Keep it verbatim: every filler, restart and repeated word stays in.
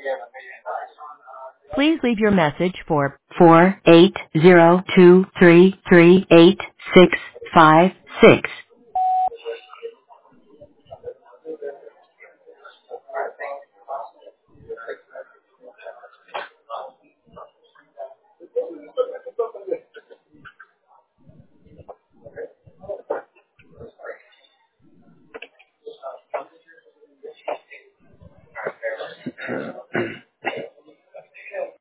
Please leave your message for four eight zero two three three eight six five six.